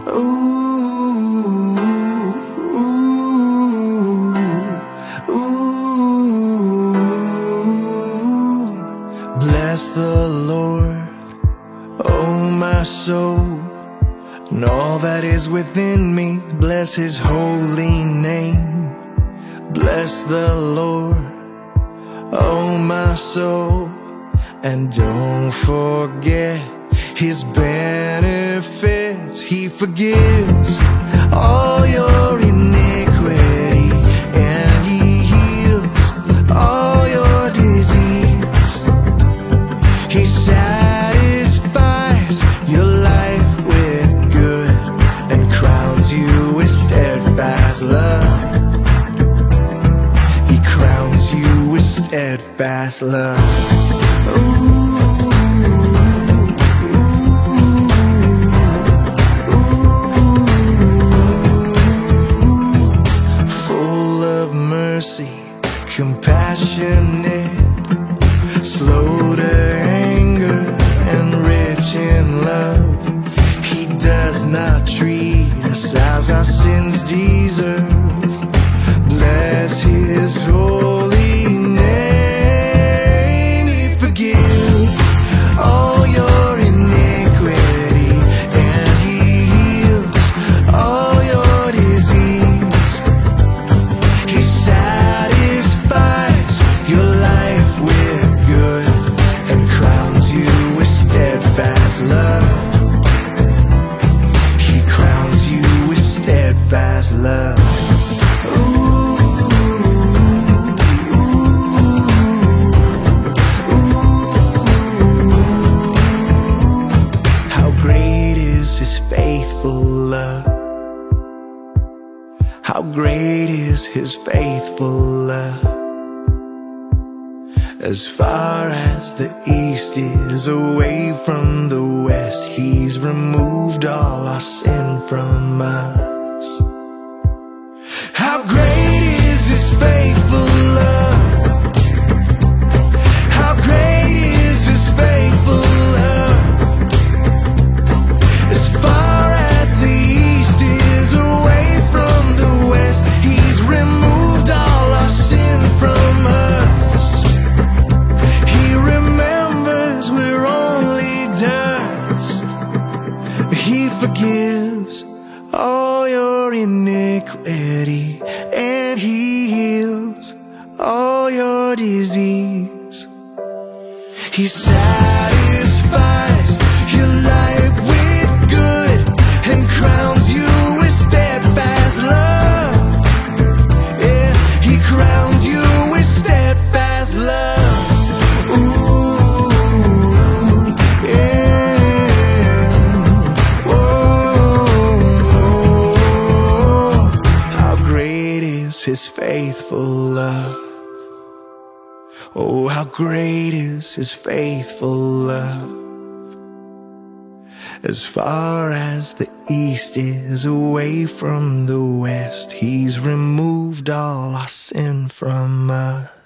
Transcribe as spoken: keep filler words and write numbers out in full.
Ooh, ooh, ooh. Bless the Lord, oh my soul, and all that is within me. Bless His holy name. Bless the Lord, oh my soul, and don't forget His benefits. He forgives all your iniquity, and He heals all your disease. He satisfies your life with good and crowns you with steadfast love. He crowns you with steadfast love. Ooh. Compassionate, slow to anger, and rich in love. He does not treat us as our sins deserve. Bless His holy name. He forgives all your iniquity, and He heals all your disease. He satisfies your life with good and crowns you with steadfast love. He crowns you with steadfast love. Ooh, ooh, ooh. How great is His faithful love. How great is His faithful love. As far as the east is away from the west, He's removed all our sin from us. How great is His faithful love. How great is His faithful love. As far as the east is away from the west, He's removed all our sin from us. He remembers we're only dust. He forgives all your iniquity, and He heals all your disease. He satisfies your life with good and crowns you with steadfast love. Yeah, He crowns you with steadfast love. Ooh, yeah. Whoa. How great is His faithful love. Oh, how great is His faithful love. As far as the east is away from the west, He's removed all our sin from us.